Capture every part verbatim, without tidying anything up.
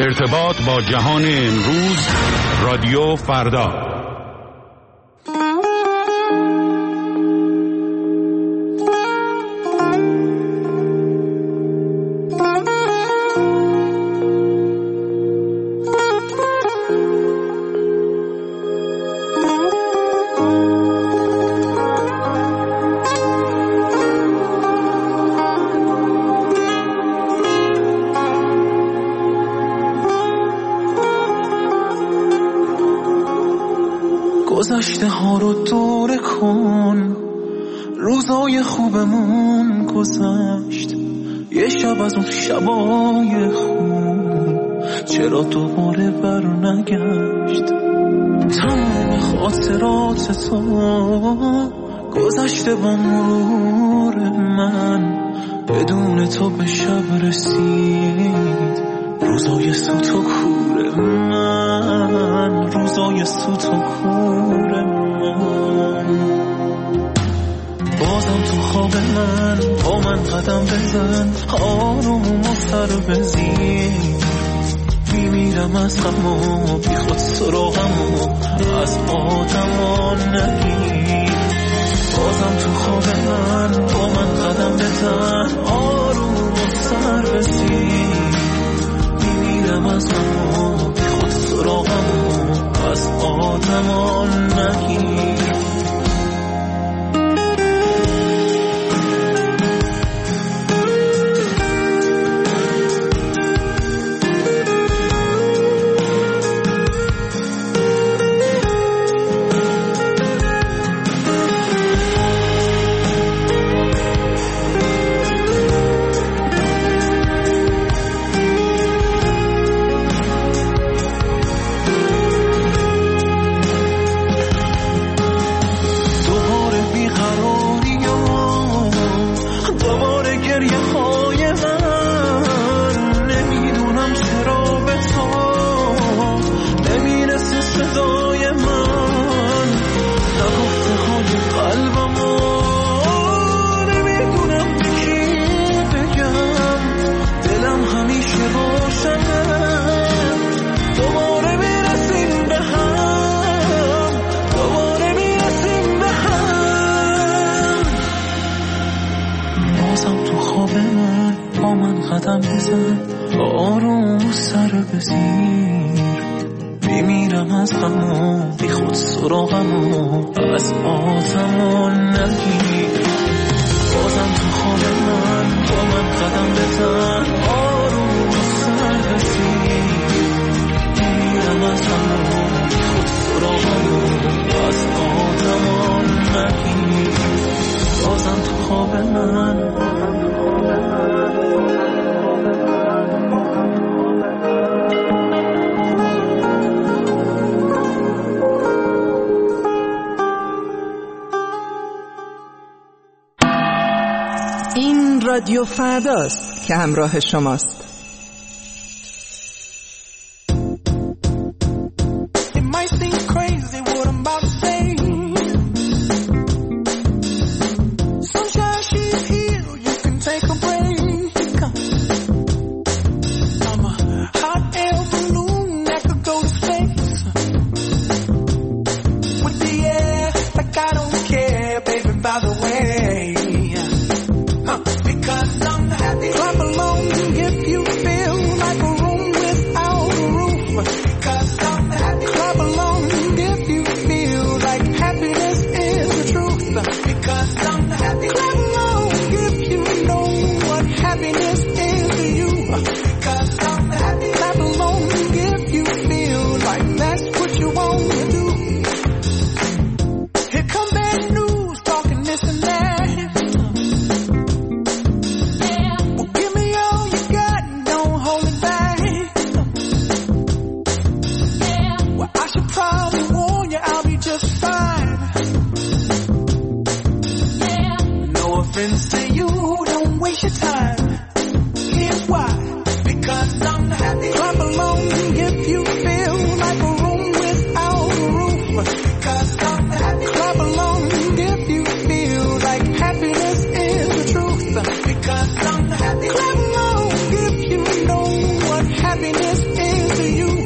ارتباط با جهان امروز، رادیو فردا. گذشته ها رو دوره کن، روزای خوبمون گذشت، یه شب از اون شبای خوب چرا دوباره بر نگشت. تمام خاطرات تو گذشته با مرور من، بدون تو به شب رسید روزای سوت و کور من، روزای سوت و کور من. بازم تو خواب من با من قدم بزن، آروم و سر بزیر، میمیرم از غم و بی خود سراغم و از آدم نگیر. بازم تو خواب من با من قدم بزن، آروم و سر بزیر، میمیرم از غم و بی خود سراغم و از آدم نگیر. رادیو فرداست که همراه شماست. Because I'm happy. Clap along if you know what happiness is.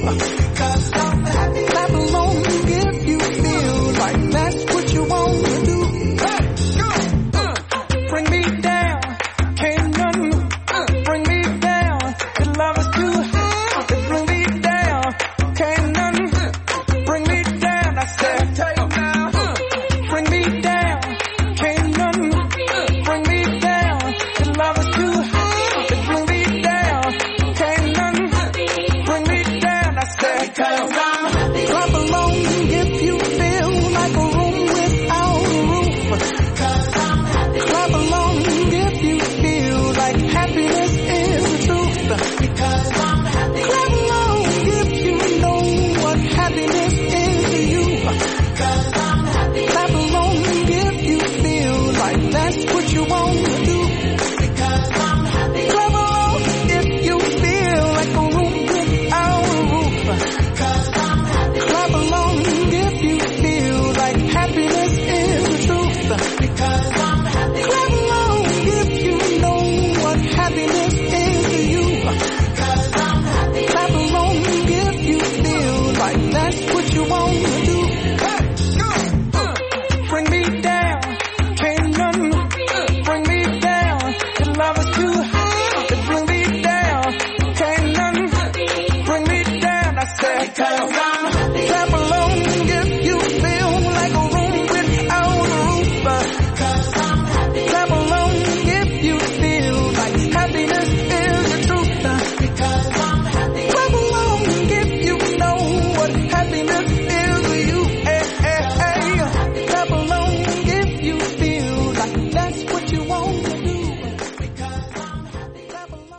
Cause I'm happy. Clap along if you feel like that's what you want to do. Hey, go. Uh, bring me down. Can't none uh, bring me down. The love is too high to bring me down. Can't none uh, bring me down. I said, take uh, uh, bring me down. Can't none uh, bring me down. The love is too high to bring me down. Can't none uh, bring me down. I said, cause I'm happy. Clap along if you feel like a room without a roof. Cause I'm happy. Clap along if you feel like happiness is the truth. Because I'm happy. Clap along if you know what happiness is to you. Cause I'm happy. Clap along if you feel like that's what you want to do. Because I'm happy. Clap along if you feel like a room without a roof. Cause I'm happy. Clap along if you feel like happiness is the truth. Because I'm happy. Clap along if you know what happiness is to you. Cause I'm happy. Clap along if you feel like that's what you want to do. Hey, go. Uh, bring me down. Can't none uh, bring me down. The love is too high to bring me down. Can't none uh, bring me down. I said, cause I'm happy. Clap along if you feel like a room without a roof. Cause I'm happy. Clap along if you feel like happiness is the truth. Because I'm happy. Clap along if you know what happiness is to you. Hey, hey, hey. Clap along if you feel like that's what you want to do. Because I'm happy. Clap along.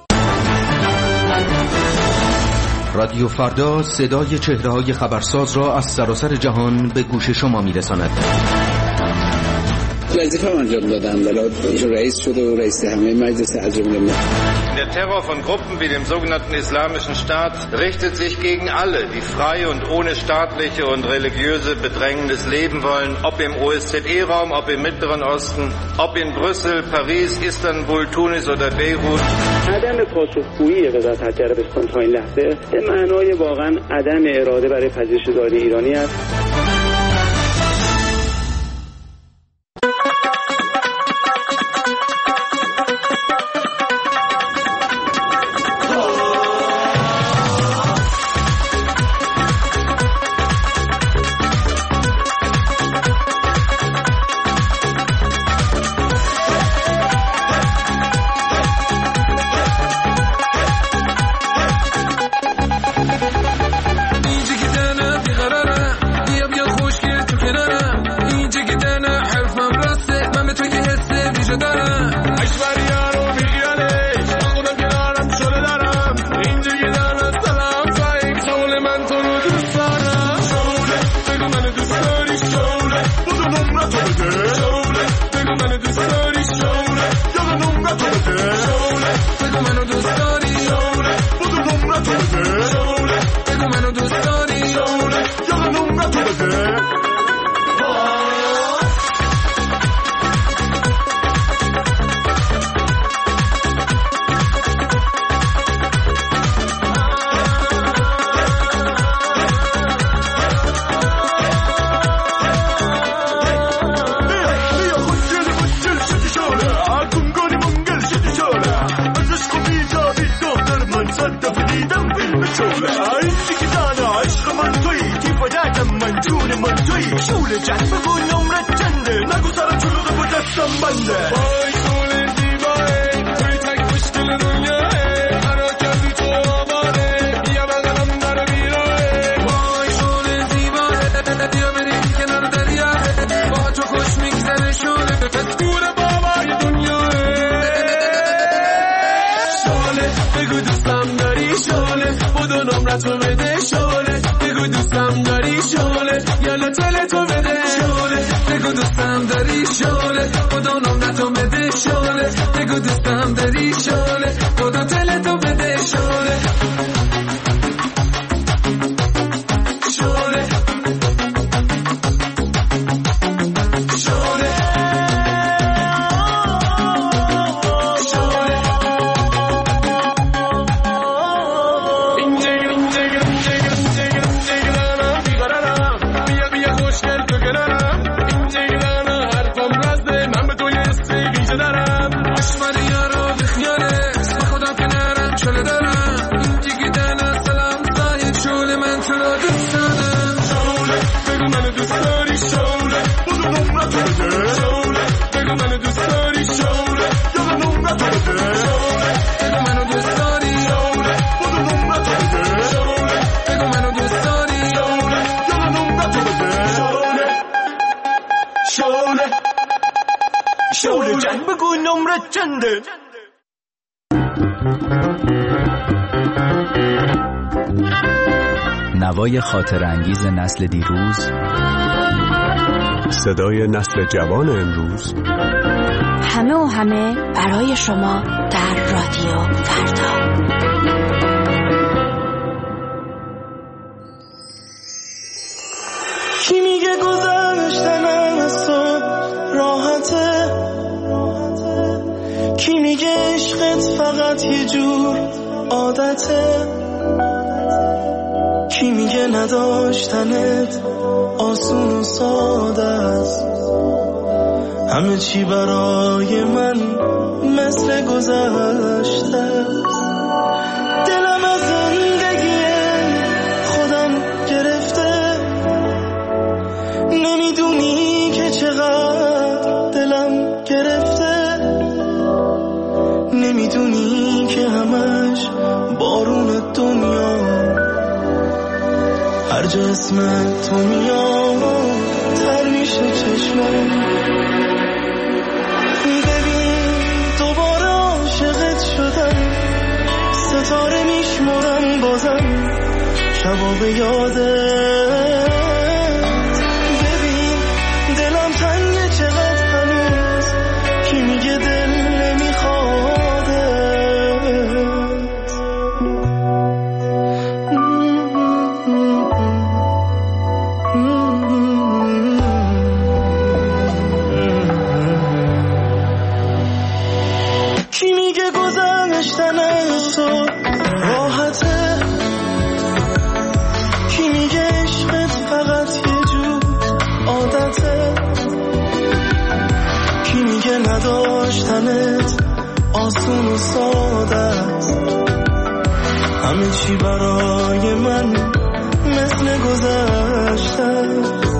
رادیو فردا صدای چهره‌های خبرساز را از سراسر جهان به گوش شما می‌رساند. وظیفه انجام دادم ولی رئیس شده و رئیس همه مجلس عجم ملت. Der Terror von Gruppen wie dem sogenannten Islamischen Staat richtet sich gegen alle, die frei und ohne staatliche und religiöse Bedrängnis leben wollen, ob im O S Z E-Raum, ob im Mittleren Osten, ob in Brüssel, Paris, Istanbul, Tunis oder Beirut. عدم پاسخگویی وزارت خارجه عربستان تا این لحظه به معنای واقعا عدم اراده برای پذیرش داده ایرانی است. چنده. نوای خاطر انگیز نسل دیروز، صدای نسل جوان امروز، همه و همه برای شما در رادیو فردا. کی میگه گذشتن از تو راحته؟ کی میگه عشقت فقط یه جور عادته؟ کی میگه نداشتنت آسون و ساده است؟ همه چی برای من مثل گذشته است. دلم از زندگی خودم گرفته، نمیدونی که چقدر دلم گرفته، نمیدونی که همش بارون دنیا هر جا اسم تو میاد تر میشه چشمم. ببین دوباره عاشقت شدم، ستاره میشمرم بازم شبا به یادت. ببین دلم تنگه چقدر هنوز، کی میگه دل نمیخواده؟ کی میگه گذشتن از تو راحته؟ کی میگه عشقت فقط یه جور عادته؟ کی میگه نداشتنت آسون و ساده است؟ همه چی برای من مثل گذشته.